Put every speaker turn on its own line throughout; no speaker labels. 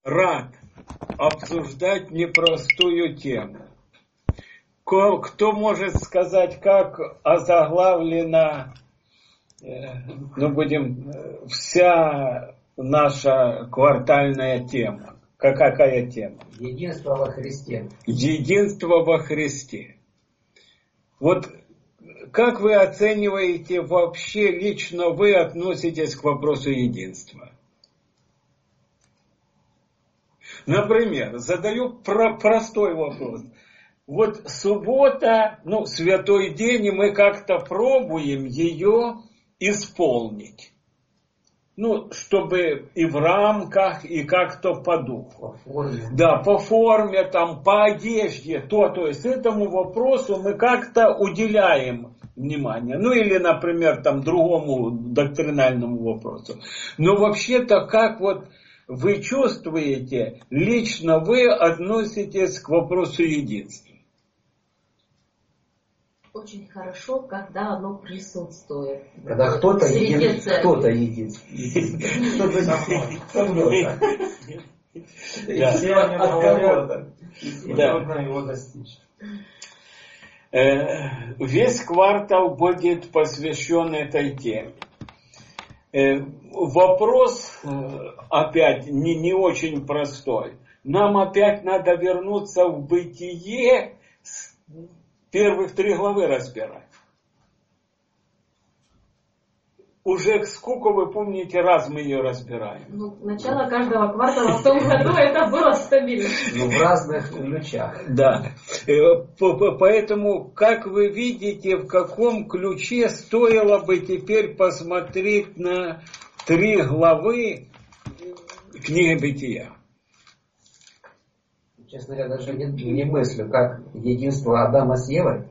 рад обсуждать непростую тему. Кто может сказать, как озаглавлена, вся наша квартальная тема? Какая тема?
Единство во Христе.
Единство во Христе. Вот как вы оцениваете вообще, лично вы относитесь к вопросу единства? Например, задаю простой вопрос. Вот суббота, святой день, и мы как-то пробуем ее исполнить. Чтобы и в рамках, и как-то по духу.
По форме.
Да, по форме, по одежде, то есть этому вопросу мы как-то уделяем внимание. Или, например, другому доктринальному вопросу. Но вообще-то, как вы чувствуете, лично вы относитесь к вопросу единства?
Очень хорошо, когда оно присутствует.
Когда кто-то един, кто-то един. Кто-то со мной. Все от кого-то. И трудно его достичь.
Весь квартал будет посвящен этой теме. Вопрос опять не очень простой. Нам опять надо вернуться в бытие, первых 3 главы разбирать. Уже сколько, вы помните, раз мы ее разбираем?
Начало каждого квартала в том году это было стабильно.
В разных ключах.
Да. Поэтому, как вы видите, в каком ключе стоило бы теперь посмотреть на 3 главы книги Бытия?
Честно говоря, даже не мыслю, как единство Адама с Евой.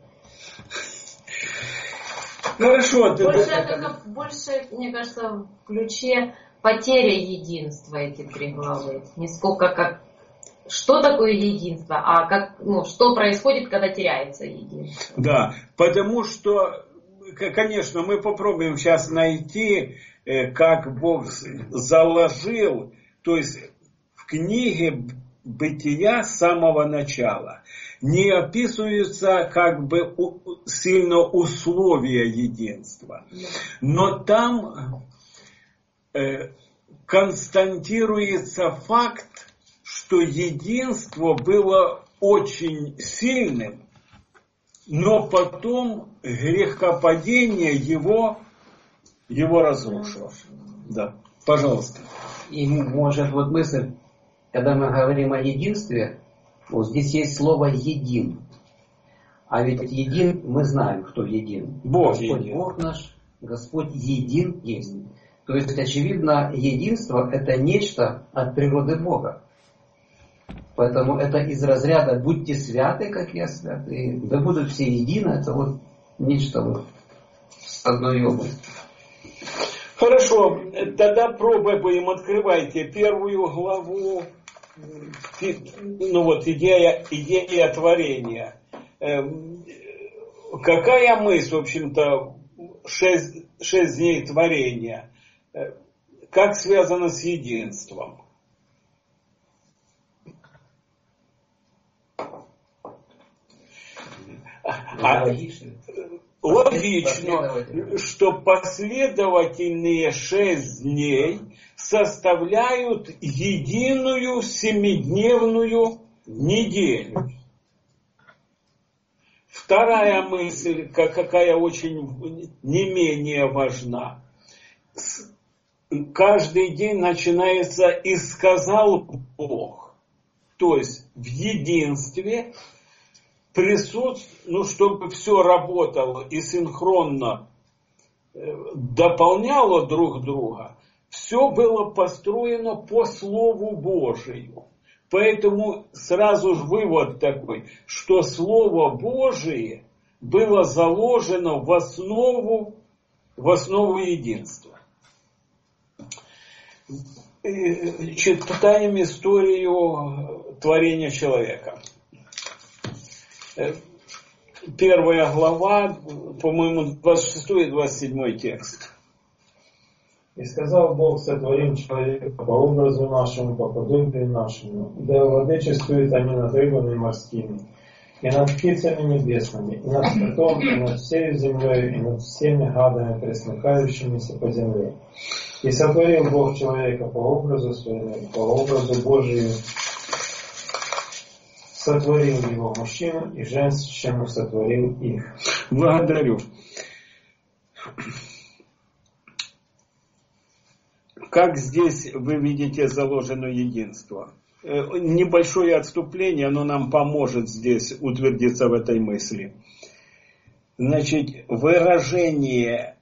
Хорошо.
Больше, мне кажется, в ключе потеря единства эти 3 главы. Не сколько как что такое единство, а что происходит, когда теряется единство.
Да, потому что, конечно, мы попробуем сейчас найти, как Бог заложил, то есть в книге Бытия с самого начала не описываются сильно условия единства. Но там констатируется факт, что единство было очень сильным, но потом грехопадение его разрушило. Да, пожалуйста.
И может мысль, когда мы говорим о единстве, здесь есть слово «един». А ведь един, мы знаем, кто един.
Бог
Господь
един.
Бог наш, Господь един есть. То есть, очевидно, единство – это нечто от природы Бога. Поэтому это из разряда «будьте святы, как я свят», и «да будут все едины» – это нечто с одной области.
Хорошо, тогда пробуем, открывайте 1 главу, идея творения. Какая мысль, в общем-то, 6 дней творения, как связано с единством? Логично, что последовательные 6 дней составляют единую 7-дневную неделю. Вторая мысль, какая очень не менее важна. Каждый день начинается «и сказал Бог». То есть в единстве чтобы все работало и синхронно дополняло друг друга, все было построено по Слову Божию. Поэтому сразу же вывод такой, что Слово Божие было заложено в основу единства. Читаем историю творения человека. 1 глава, по-моему, 26 и 27 текст.
И сказал Бог: сотворим человека по образу нашему, по подобию нашему, да владычествуют они над рыбами морскими, и над птицами небесными, и над скотом, и над всей землей, и над всеми гадами, пресмыкающимися по земле. И сотворил Бог человека по образу своему, по образу Божию, сотворил его, мужчину и женщину сотворил их.
Благодарю. Как здесь вы видите заложено единство? Небольшое отступление, оно нам поможет здесь утвердиться в этой мысли. Значит, выражение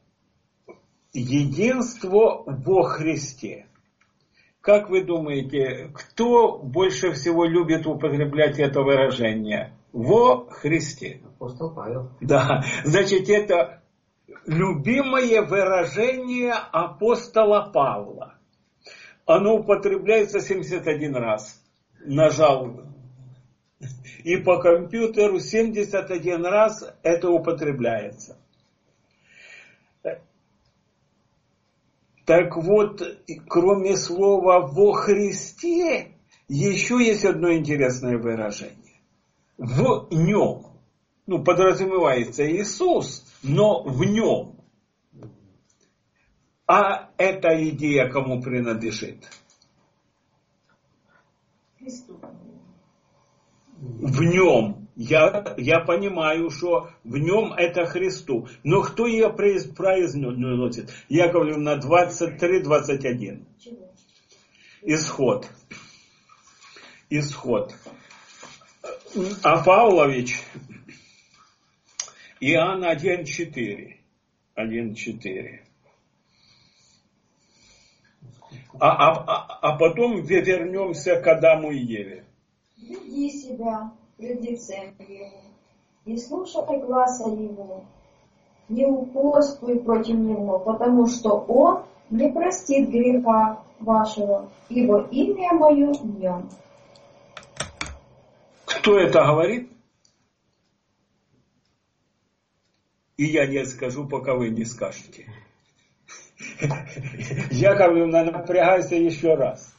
единства во Христе. Как вы думаете, кто больше всего любит употреблять это выражение? Во Христе.
Апостол Павел.
Да, значит, это любимое выражение апостола Павла. Оно употребляется 71 раз. Нажал и по компьютеру 71 раз это употребляется. Так вот, кроме слова «во Христе», еще есть одно интересное выражение. В нем. Ну, подразумевается Иисус, но в нем. А эта идея кому принадлежит?
Христу.
В нем. Я понимаю, что в нем это Христу. Но кто ее произносит? Яковлевна 23-21. Исход. А Павлович Иоанн 1.4. А потом вернемся к Адаму и Еве.
Веди себя пред лицем Его, и слушай гласа Его. Не упорствуй против Него, потому что Он не простит греха вашего, ибо имя Мое в Нем.
Кто это говорит? И я не скажу, пока вы не скажете. Яковлевна, напрягайся еще раз.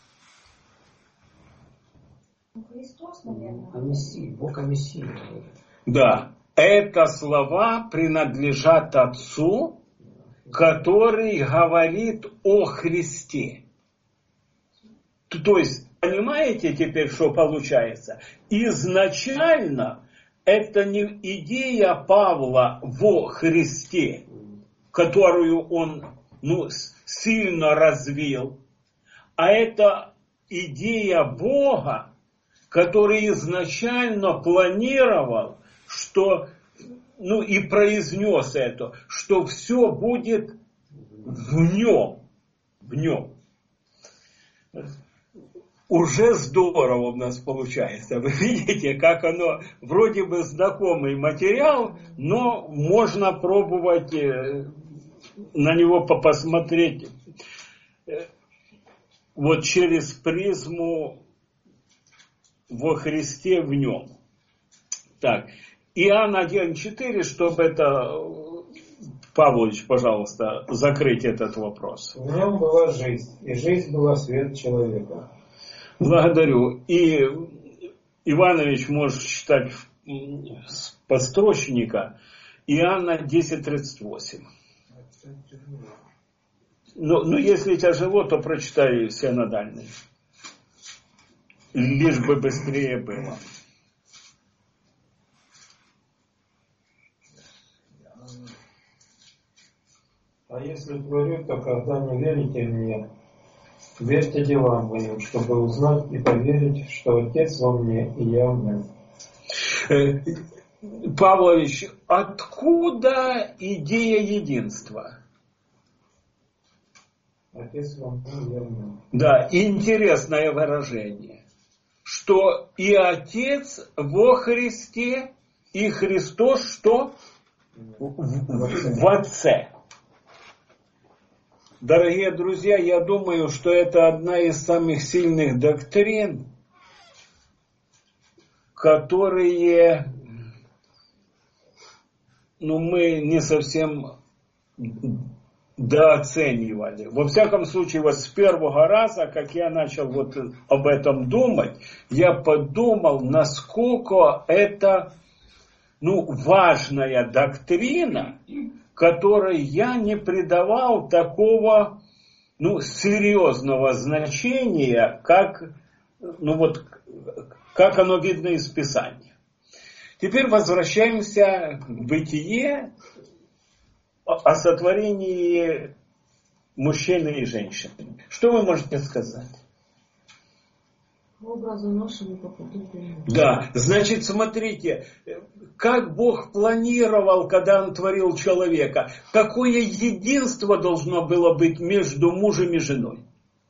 Христос, наверное.
О Мессии, Бог о Мессии.
Да, это слова принадлежат Отцу, который говорит о Христе. То есть, понимаете теперь, что получается? Изначально это не идея Павла во Христе, которую он сильно развил, а это идея Бога, который изначально планировал, что, и произнес это, что все будет в нем. Уже здорово у нас получается. Вы видите, как оно вроде бы знакомый материал, но можно пробовать на него посмотреть вот через призму во Христе в нем. Так, Иоанн 1.4, чтобы это, Павлович, пожалуйста, закрыть этот вопрос.
В нем была жизнь, и жизнь была свет человека.
Благодарю. И Иванович может читать с подстрочника Иоанна 10.38. Но если тяжело, то прочитай синодальный. Лишь бы быстрее было.
А если творю, то когда не верите мне, верьте делам моим, чтобы узнать и поверить, что Отец во мне и я в нем.
Павлович, откуда идея единства?
Отец во мне и я в нем.
Да, интересное выражение, что и Отец во Христе, и Христос что? В Отце. Дорогие друзья, я думаю, что это одна из самых сильных доктрин, которые, мы не совсем недооценивали. Во всяком случае, вот с первого раза, как я начал вот об этом думать, я подумал, насколько это важная доктрина, которой я не придавал такого серьезного значения, как оно видно из Писания. Теперь возвращаемся к Бытие о сотворении мужчины и женщины. Что вы можете сказать?
По образу нашему, по подобию.
Да, значит, смотрите, как Бог планировал, когда Он творил человека, какое единство должно было быть между мужем и женой.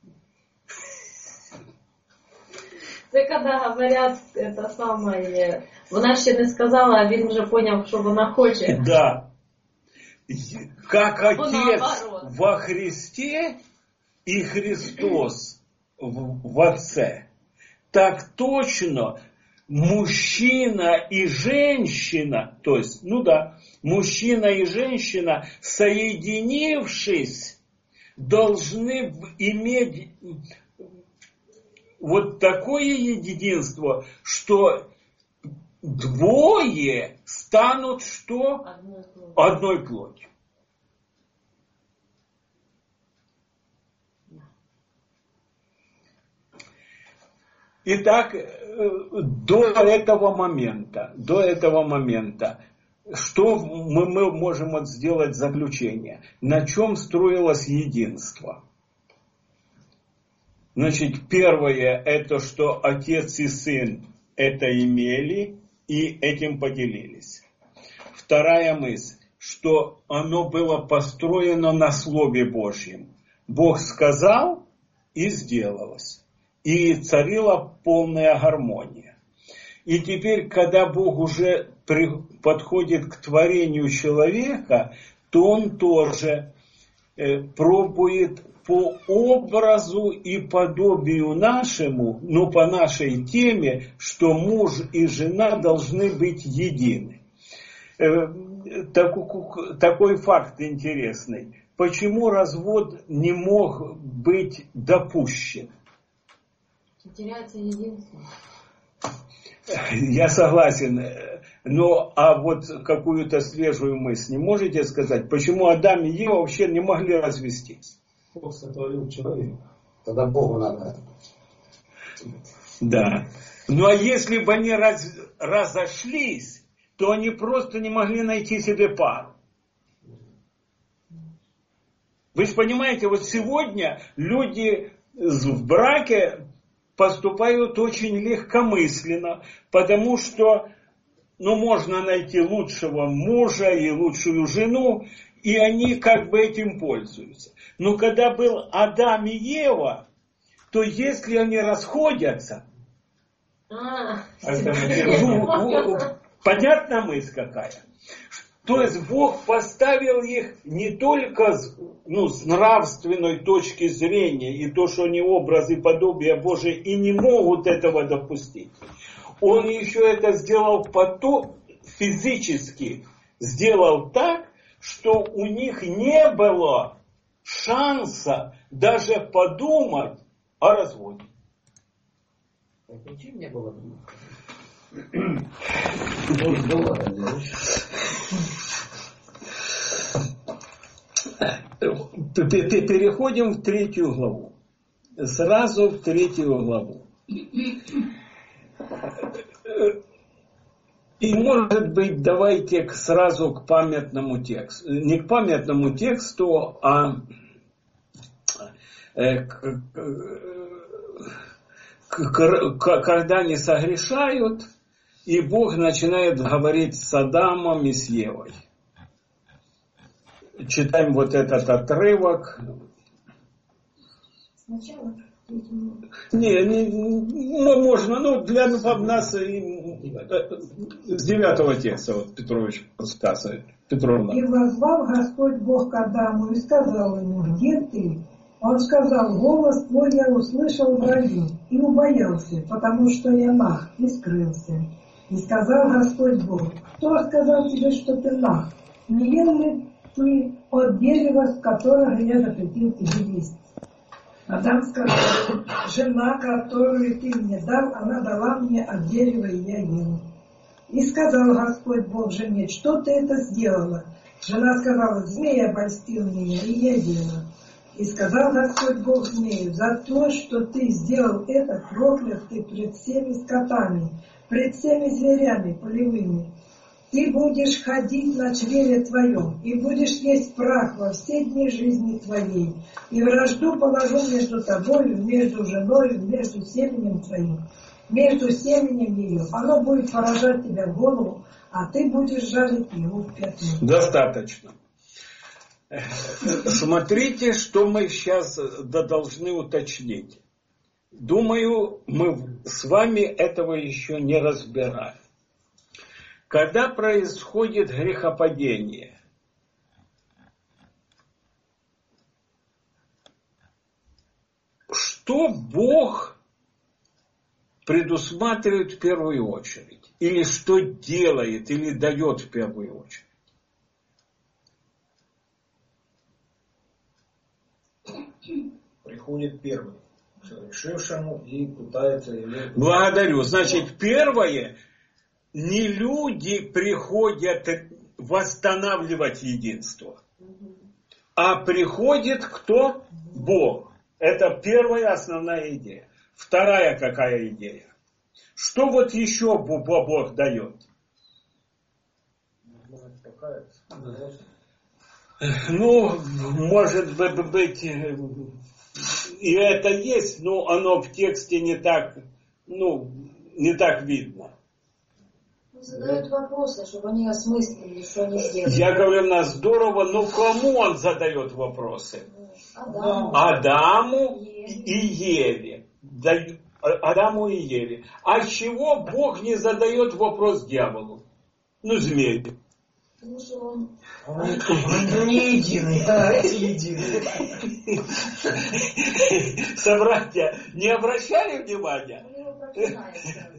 Це коли говорять, это самое, вона ще не сказала, а він вже поняв, що вона хоче.
Да. Как Отец во Христе и Христос в Отце, так точно мужчина и женщина, то есть, мужчина и женщина, соединившись, должны иметь вот такое единство, что двое станут что? Одной плотью. Итак, до этого момента, что мы можем сделать заключение? На чем строилось единство? Значит, первое, это что отец и сын это имели и этим поделились. Вторая мысль, что оно было построено на Слове Божьем. Бог сказал, и сделалось. И царила полная гармония. И теперь, когда Бог уже подходит к творению человека, то Он тоже пробует по образу и подобию нашему, по нашей теме, что муж и жена должны быть едины. Такой факт интересный. Почему развод не мог быть допущен?
Теряется единство.
Я согласен. А вот какую-то свежую мысль не можете сказать? Почему Адам и Ева вообще не могли развестись?
Бог сотворил человека.
Тогда Богу надо.
Да. А если бы они разошлись, то они просто не могли найти себе пару. Вы же понимаете, вот сегодня люди в браке поступают очень легкомысленно, потому что можно найти лучшего мужа и лучшую жену, и они как бы этим пользуются. Но когда был Адам и Ева, то если они расходятся, понятна мысль какая? То есть Бог поставил их не только с нравственной точки зрения, и то, что они образы и подобия Божие, и не могут этого допустить. Он еще это сделал потом, физически сделал так, что у них не было шанса даже подумать о разводе.
Ничем не было.
Переходим в 3 главу. Сразу в 3 главу. И, может быть, давайте сразу к памятному тексту. Не к памятному тексту, а когда они согрешают, и Бог начинает говорить с Адамом и с Евой. Читаем вот этот отрывок.
Сначала.
Можно, для нас с 9 текста, Петрович подсказывает. Петровна.
И воззвал Господь Бог к Адаму и сказал ему: где ты? Он сказал: голос твой я услышал в раю и убоялся, потому что я наг, и скрылся. И сказал Господь Бог: кто сказал тебе, что ты наг? Не ел ли ты от дерева, с которого я запретил тебе есть. Адам сказал: жена, которую ты мне дал, она дала мне от дерева, и я ел. И сказал Господь Бог жене: что ты это сделала? Жена сказала: змей обольстил меня, и я ела. И сказал Господь Бог змею: за то, что ты сделал это, проклят ты пред всеми скотами, пред всеми зверями полевыми. Ты будешь ходить на чреве твоем, и будешь есть прах во все дни жизни твоей. И вражду положу между тобою, между женою, между семенем твоим, между семенем ее. Оно будет поражать тебя в голову, а ты будешь жалить его в пятну.
Достаточно. Смотрите, что мы сейчас должны уточнить. Думаю, мы с вами этого еще не разбираем. Когда происходит грехопадение, что Бог предусматривает в первую очередь? Или что делает, или дает в первую очередь?
Приходит первый к решившему и пытается его...
Благодарю. Значит, первое, не люди приходят восстанавливать единство, а приходит кто? Бог. Это первая основная идея. Вторая какая идея? Что вот еще Бог дает? Ну, может быть, и это есть, но оно в тексте не так видно.
Задают вопросы, чтобы они осмыслили, что они сделали.
Я говорю, здорово, но кому он задает вопросы? Адаму и Еве. Адаму и Еве. А чего Бог не задает вопрос дьяволу? Змею.
Потому что он
не единый, а эти единые.
Собратья, не обращали внимания?
его проклинает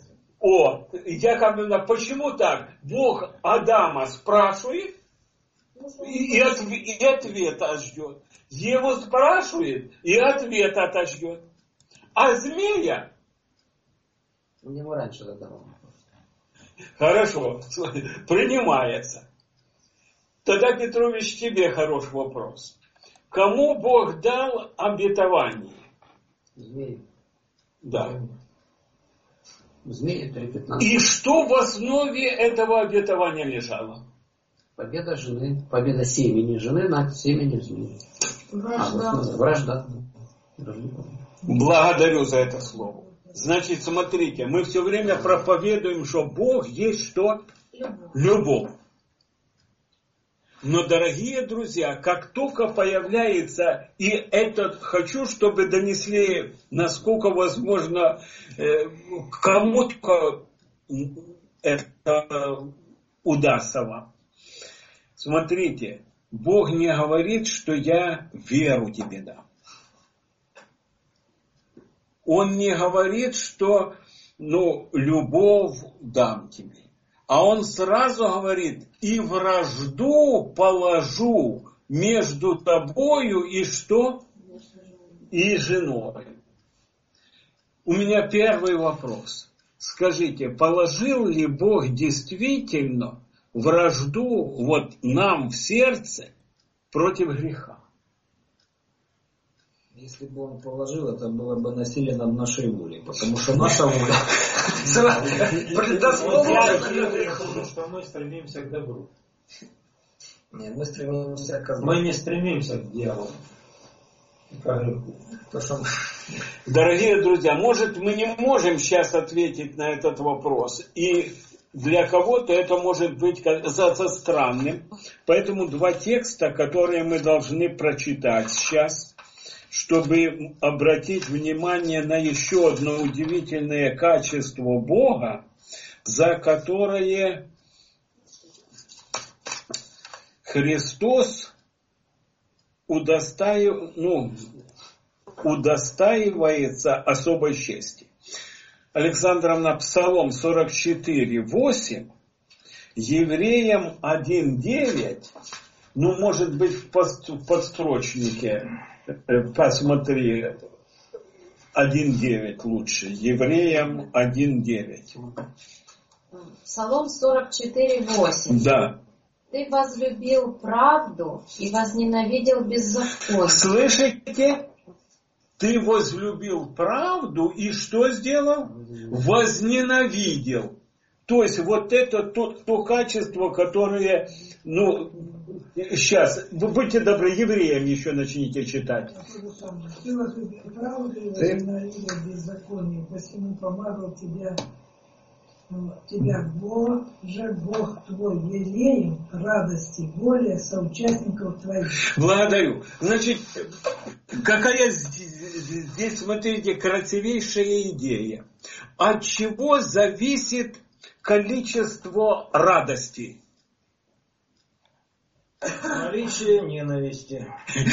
сразу.
Почему так? Бог Адама спрашивает и ответа ждет. Еву спрашивает и ответа ждет. А змея?
У него раньше задавал.
Хорошо, принимается. Тогда, Петрович, тебе хороший вопрос. Кому Бог дал обетование?
Змеи.
Да.
Змеи 3:15.
И что в основе этого обетования лежало?
Победа жены, победа семени жены над семенем змеи. Вражда.
Благодарю за это слово. Значит, смотрите, мы все время проповедуем, что Бог есть что? Любовь. Но, дорогие друзья, как только появляется, и этот, хочу, чтобы донесли, насколько возможно, кому-то это удастся вам. Смотрите, Бог не говорит, что я веру тебе дам. Он не говорит, что любовь дам тебе. А он сразу говорит, и вражду положу между тобою и что? И женой. У меня первый вопрос. Скажите, положил ли Бог действительно вражду нам в сердце против греха?
Если бы он положил, это было бы насилие над нашей волей, потому что наша воля
Потому что мы стремимся к добру.
Нет, мы стремимся к злу.
Мы не стремимся к дьяволу.
Дорогие друзья, может, мы не можем сейчас ответить на этот вопрос, и для кого-то это может быть казаться странным, поэтому два текста, которые мы должны прочитать сейчас, чтобы обратить внимание на еще одно удивительное качество Бога, за которое Христос удостаивается особой чести. Александровна, Псалом 44:8, Евреям 1:9 Ну, может быть, в подстрочнике, посмотри, 1.9 лучше. Евреям 1.9.
Псалом 44:8.
Да.
Ты возлюбил правду и возненавидел беззаконие.
Слышите? Ты возлюбил правду и что сделал? Возненавидел. То есть вот это то качество, которое, сейчас, вы будьте добры, Евреям еще начните читать.
Ты возлюбил правду и возненавидел беззаконие, посему помазал тебя Боже, Бог твой, елеем радости, более соучастников твоих.
Благодарю. Значит, какая здесь, смотрите, красивейшая идея. От чего зависит количество радости?
Наличие ненависти.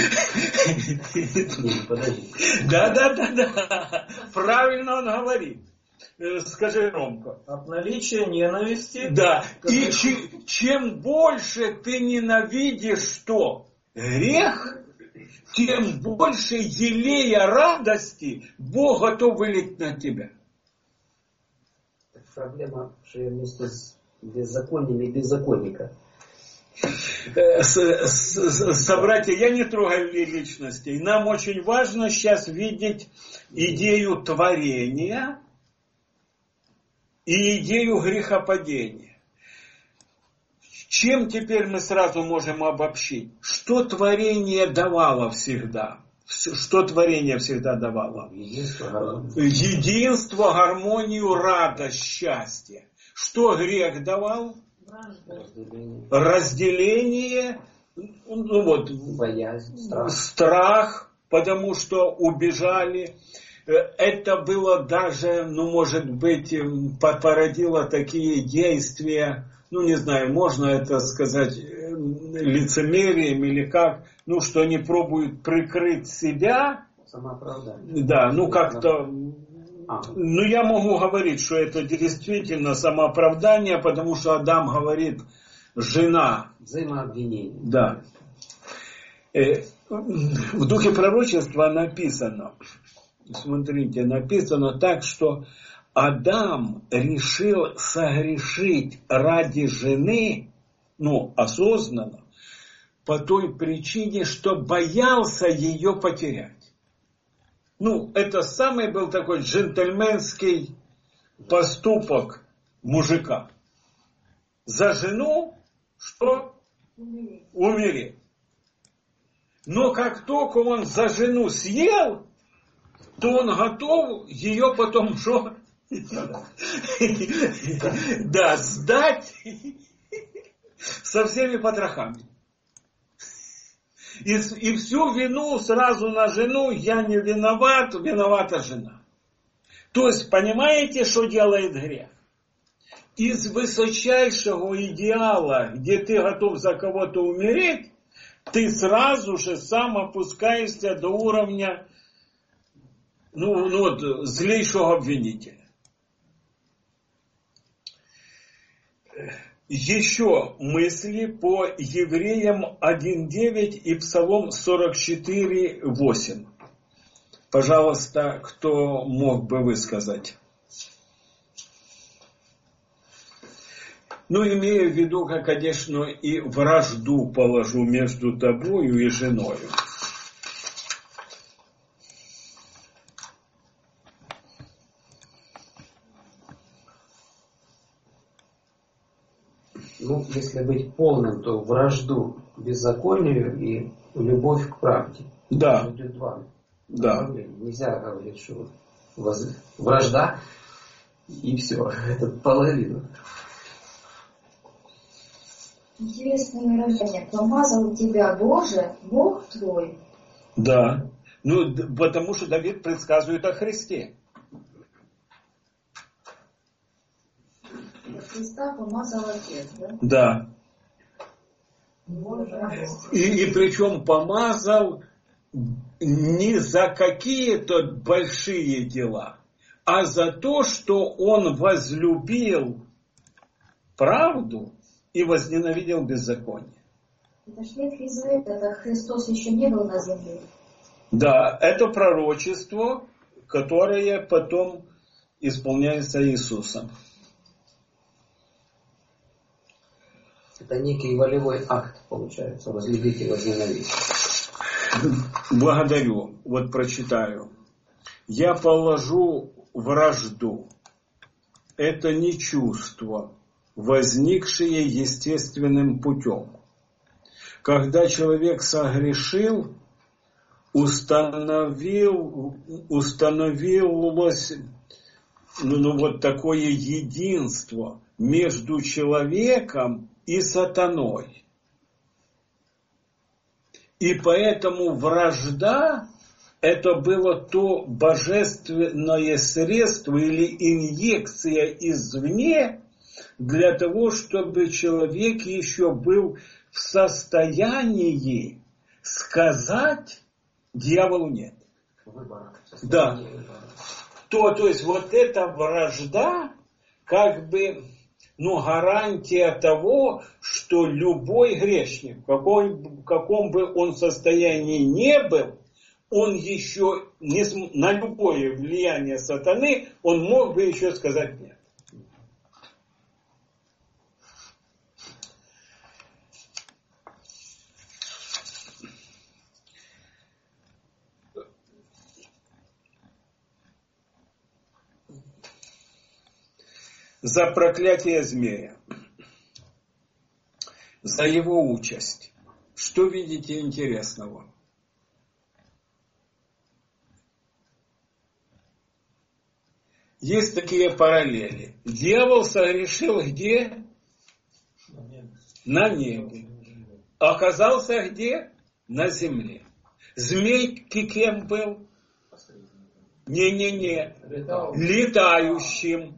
Да. Правильно он говорит. Скажи громко.
От наличия ненависти.
Да. И чем больше ты ненавидишь что? Грех, тем больше елея радости Бог готов вылить на тебя.
Проблема, что я вместе с беззакониями и беззаконника.
Собратья, я не трогаю личностей. Нам очень важно сейчас видеть идею творения и идею грехопадения. Чем теперь мы сразу можем обобщить? Что творение давало всегда? Что творение всегда давало? Единство, гармонию, радость, счастье. Что грех давал? Разделение,
боязнь,
страх, потому что убежали. Это было даже, может быть, породило такие действия, не знаю, можно это сказать лицемерием или как, что они пробуют прикрыть себя.
Самооправдание.
Да, как-то... я могу говорить, что это действительно самооправдание, потому что Адам говорит, жена.
Взаимообвинение.
Да. В духе пророчества написано, смотрите, написано так, что Адам решил согрешить ради жены, осознанно, по той причине, что боялся ее потерять. Это самый был такой джентльменский поступок мужика. За жену что? Умереть. Но как только он за жену съел, то он готов ее потом что? Да, сдать со всеми потрохами. И всю вину сразу на жену, я не виноват, виновата жена. То есть, понимаете, что делает грех? Из высочайшего идеала, где ты готов за кого-то умереть, ты сразу же сам опускаешься до уровня злейшего обвинителя. Еще мысли по Евреям 1.9 и Псалом 44.8. Пожалуйста, кто мог бы высказать? Имея в виду, конечно, и вражду положу между тобою и женою.
Если быть полным, то вражду беззаконию и любовь к правде.
Да.
Идет два.
Да.
Нельзя говорить, что вражда и все. Это половина.
Интересное выражение. Помазал тебя, Боже, Бог твой.
Да. Потому что Давид предсказывает о Христе.
Христа помазал Отец, да?
Да. И причем помазал не за какие-то большие дела, а за то, что он возлюбил правду и возненавидел беззаконие.
Это ж Ветхий Завет, это Христос еще не был на земле.
Да, это пророчество, которое потом исполняется Иисусом.
Это некий волевой акт, получается, возлюбить и возненавидеть.
Благодарю. Вот прочитаю. Я положу вражду. Это не чувство, возникшее естественным путем. Когда человек согрешил, установилось вот такое единство между человеком и сатаной. И поэтому вражда – это было то божественное средство или инъекция извне для того, чтобы человек еще был в состоянии сказать дьяволу нет. Да. То есть вот эта вражда как бы гарантия того, что любой грешник, в каком бы он состоянии не был, он еще на любое влияние сатаны, он мог бы еще сказать нет. За проклятие змея, за его участь. Что видите интересного? Есть такие параллели. Дьявол согрешил где? На небе. Оказался где? На земле. Змей кем был? Не. Летающим.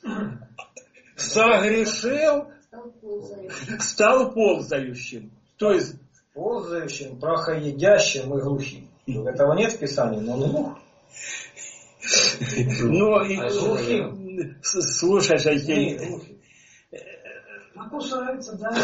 Согрешил, стал ползающим. То есть
ползающим, прахоедящим и глухим. Этого нет в Писании, но он глух.
Но слушайте,
Покушаются, да.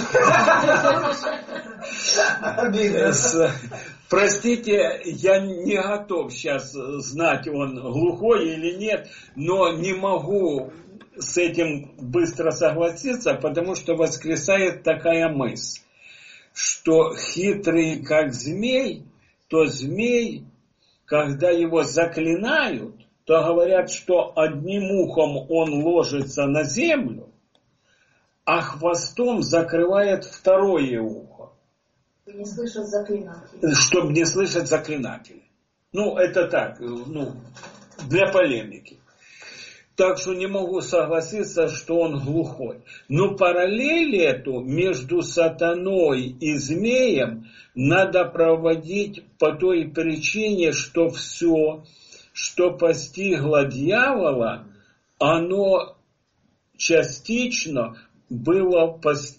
Простите, я не готов сейчас знать, он глухой или нет, но не могу с этим быстро согласиться, потому что воскресает такая мысль, что хитрый как змей, то змей, когда его заклинают, то говорят, что одним ухом он ложится на землю, а хвостом закрывает второе ухо.
Чтобы не слышать заклинателей.
Чтобы не слышать заклинателей. Это так, для полемики. Так что не могу согласиться, что он глухой. Но параллель эту между сатаной и змеем надо проводить по той причине, что все, что постигло дьявола, оно частично было,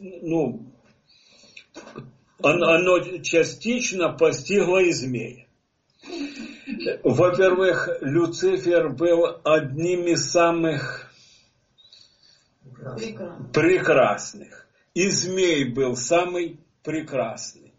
оно частично постигло и змея. Во-первых, Люцифер был одним из самых прекрасных. И змей был самый прекрасный.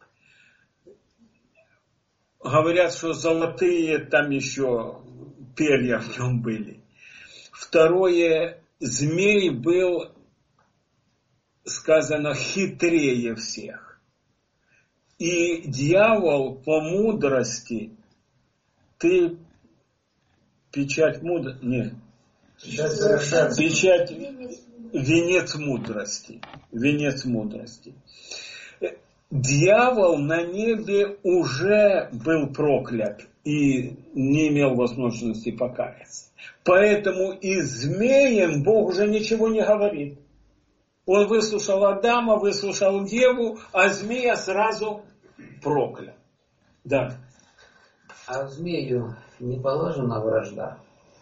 Говорят, что золотые там еще перья в нем были. Второе, змей был, сказано, хитрее всех. И дьявол по мудрости, ты печать мудрости, нет, печать венец мудрости, венец мудрости. Дьявол на небе уже был проклят и не имел возможности покаяться. Поэтому и змеем Бог уже ничего не говорит. Он выслушал Адама, выслушал Еву, а змея сразу проклял. Да.
А змею не положена вражда?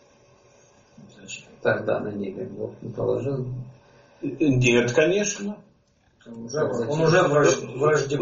Тогда на небе Бог не положил?
Нет, конечно.
Он уже вражде.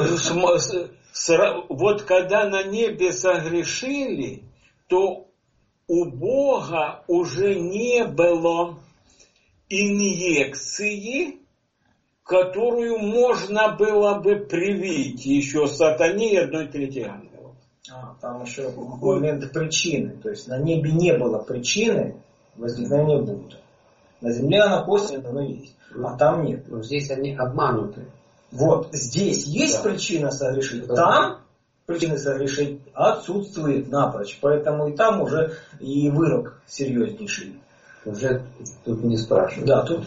Вот когда на небе согрешили, то у Бога уже не было инъекции которую можно было бы привить еще сатане и 1/3 ангелов.
Там еще момент причины. То есть на небе не было причины возникновения Будды. На земле она косвенно, но есть. А там нет.
Но здесь они обмануты.
Вот здесь есть причина согрешить. Там причины согрешить отсутствует напрочь. Поэтому и там уже и вырок серьезнейший.
Уже тут не спрашивают.
Да, тут...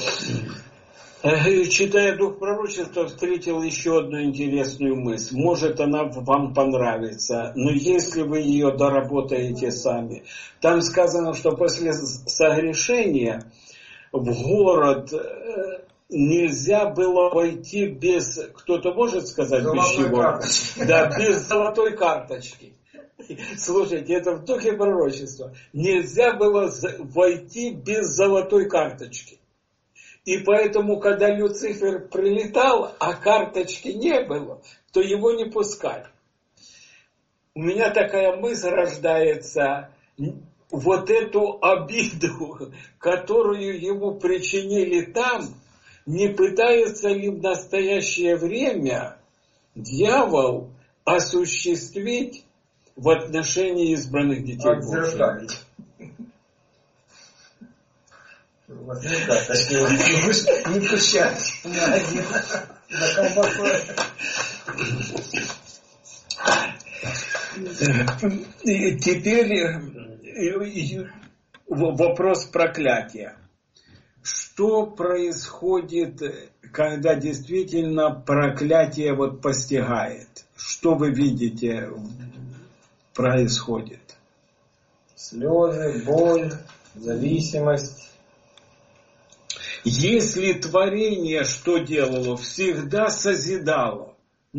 Читая Дух пророчества, встретил еще одну интересную мысль. Может, она вам понравится, но если вы ее доработаете сами. Там сказано, что после согрешения в город нельзя было войти без... Кто-то может сказать без чего? Да, без золотой карточки. Слушайте, это в Духе пророчества. Нельзя было войти без золотой карточки. И поэтому, когда Люцифер прилетал, а карточки не было, то его не пускали. У меня такая мысль рождается, вот эту обиду, которую ему причинили там, не пытается ли в настоящее время дьявол осуществить в отношении избранных детей Божьих?
Не пущать на один, на колбасу.
Теперь вопрос проклятия. Что происходит, когда действительно проклятие вот постигает? Что вы видите происходит?
Слезы, боль, зависимость.
Если творение что делало? Всегда созидало.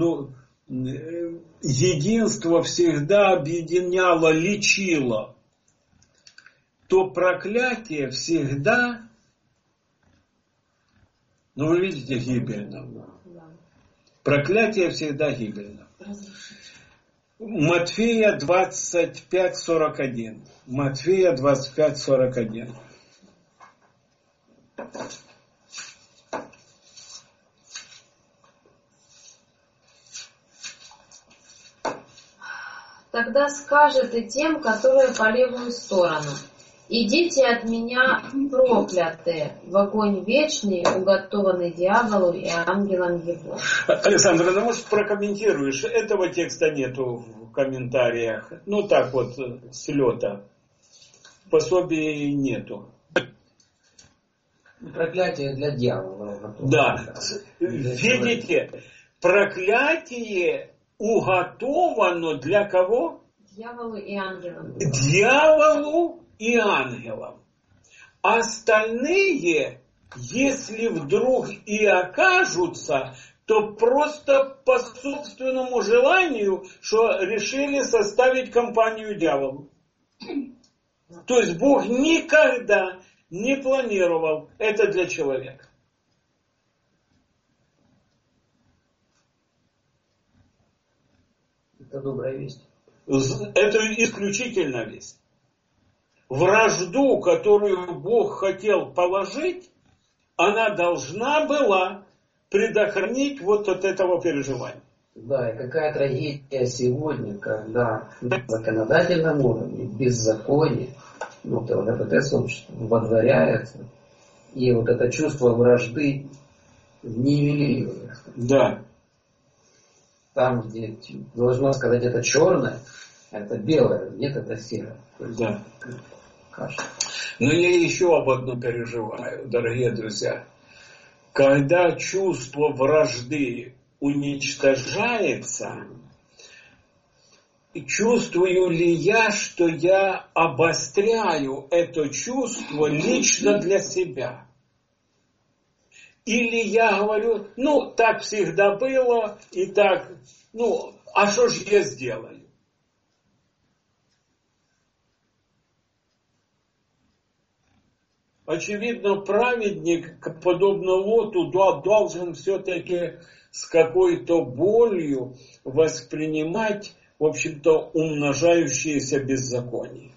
Единство всегда объединяло, лечило. То проклятие всегда, вы видите, гибельно. Проклятие всегда гибельно. Матфея 25:41. Матфея 25:41.
Тогда скажет и тем, которые по левую сторону: идите от меня, проклятые, в огонь вечный, уготованный дьяволу и ангелам его.
Александр, может, прокомментируешь? Этого текста нету в комментариях. Так вот, с лета. Пособий нету.
Проклятие для дьявола.
Да. Видите, проклятие уготовано для кого?
Дьяволу и ангелам.
Дьяволу и ангелам. Остальные, если вдруг и окажутся, то просто по собственному желанию, что решили составить компанию дьяволу. То есть Бог никогда не планировал это для человека.
Это добрая весть.
Это исключительно весть. Вражду, которую Бог хотел положить, она должна была предохранить вот от этого переживания.
Да, и какая трагедия сегодня, когда на законодательном уровне беззаконие, ЛГБТ-сообщество водворяется, и вот это чувство вражды нивелируется.
Да.
Там, где должно сказать это черное, это белое, нет, это серое.
Да.
Каша.
Но я еще об одном переживаю, дорогие друзья. Когда чувство вражды уничтожается, чувствую ли я, что я обостряю это чувство лично для себя? Или я говорю, так всегда было, и так, а что же я сделаю? Очевидно, праведник, подобно Лоту, должен все-таки с какой-то болью воспринимать, в общем-то, умножающееся беззаконие.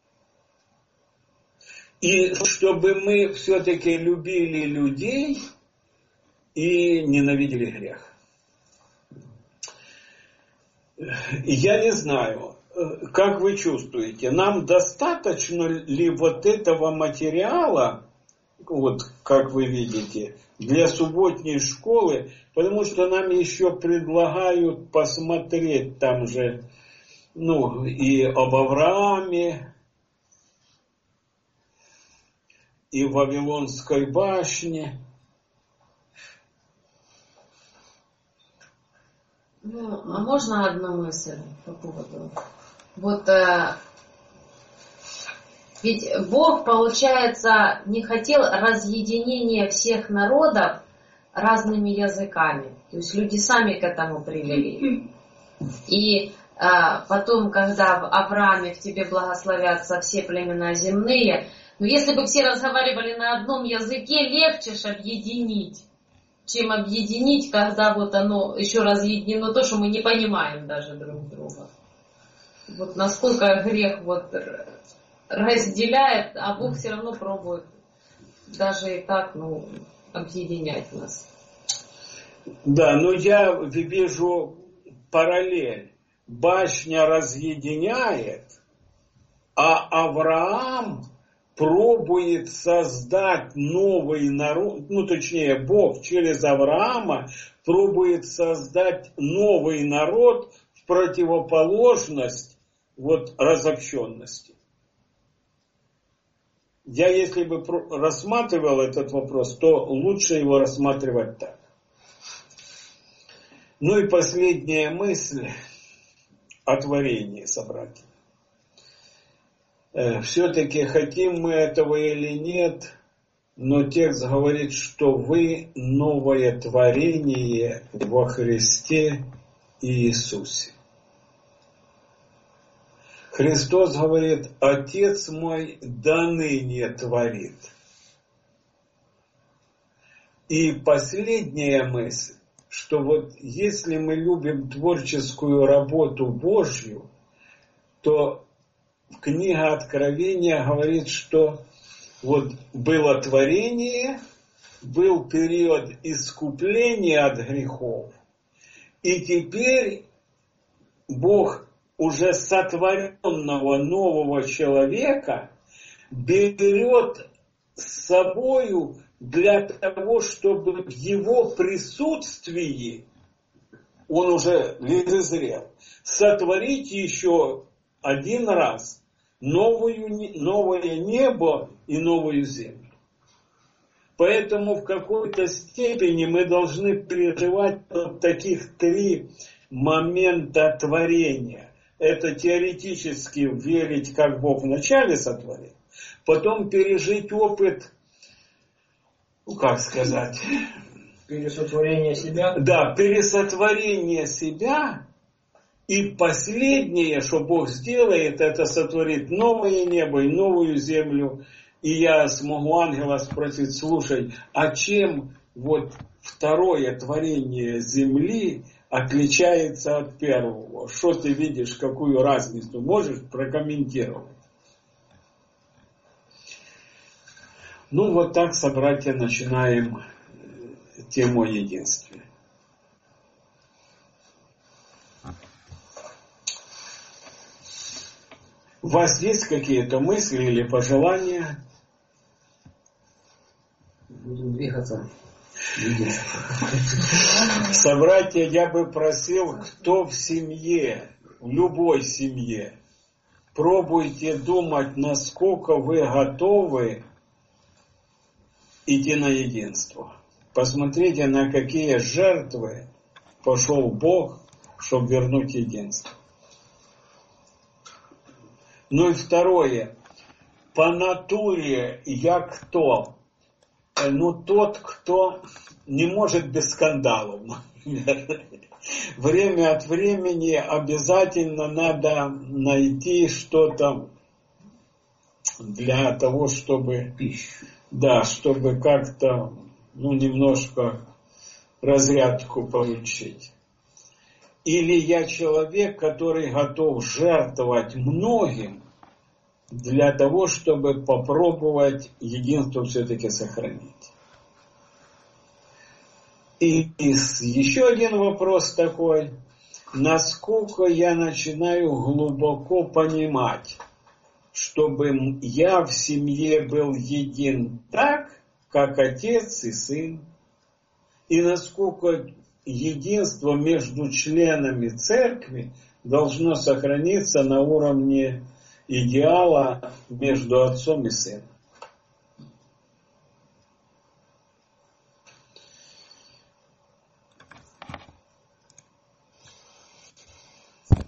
И чтобы мы все-таки любили людей, и ненавидели грех. Я не знаю, как вы чувствуете, нам достаточно ли вот этого материала, вот как вы видите, для субботней школы, потому что нам еще предлагают посмотреть там же, и об Аврааме, и в Вавилонской башне.
А можно одну мысль по поводу? Ведь Бог, получается, не хотел разъединения всех народов разными языками. То есть люди сами к этому привели. И потом, когда в Аврааме в тебе благословятся все племена земные, если бы все разговаривали на одном языке, легче ж объединить, чем объединить, когда оно еще разъединено, то, что мы не понимаем даже друг друга. Насколько грех разделяет, а Бог все равно пробует даже и так, объединять нас.
Да, но я вижу параллель. Башня разъединяет, а Авраам пробует создать новый народ, точнее, Бог через Авраама пробует создать новый народ в противоположность разобщенности. Я, если бы рассматривал этот вопрос, то лучше его рассматривать так. И последняя мысль о творении, собратья. Все-таки хотим мы этого или нет, но текст говорит, что вы новое творение во Христе Иисусе. Христос говорит: Отец мой доныне творит. И последняя мысль, что если мы любим творческую работу Божью, то книга Откровения говорит, что было творение, был период искупления от грехов, и теперь Бог уже сотворенного нового человека берет с собою для того, чтобы в его присутствии, он уже лицезрел, сотворить еще один раз новое небо и новую землю. Поэтому в какой-то степени мы должны переживать таких 3 момента творения. Это теоретически верить, как Бог вначале сотворил, потом пережить опыт,
пересотворение себя.
Да, пересотворение себя. И последнее, что Бог сделает, это сотворит новое небо и новую землю. И я смогу ангела спросить: слушай, а чем второе творение земли отличается от первого? Что ты видишь, какую разницу? Можешь прокомментировать? Так, собратья, начинаем тему о единстве. У вас есть какие-то мысли или пожелания?
Будем двигаться.
Собратья, я бы просил, кто в семье, в любой семье, пробуйте думать, насколько вы готовы идти на единство. Посмотрите, на какие жертвы пошел Бог, чтобы вернуть единство. И второе. По натуре я кто? Тот, кто не может без скандалов, например. Время от времени обязательно надо найти что-то для того, чтобы... Да, чтобы как-то, немножко разрядку получить. Или я человек, который готов жертвовать многим для того, чтобы попробовать единство все-таки сохранить. И еще один вопрос такой. Насколько я начинаю глубоко понимать, чтобы я в семье был един так, как отец и сын, и насколько единство между членами церкви должно сохраниться на уровне идеала между отцом и сыном.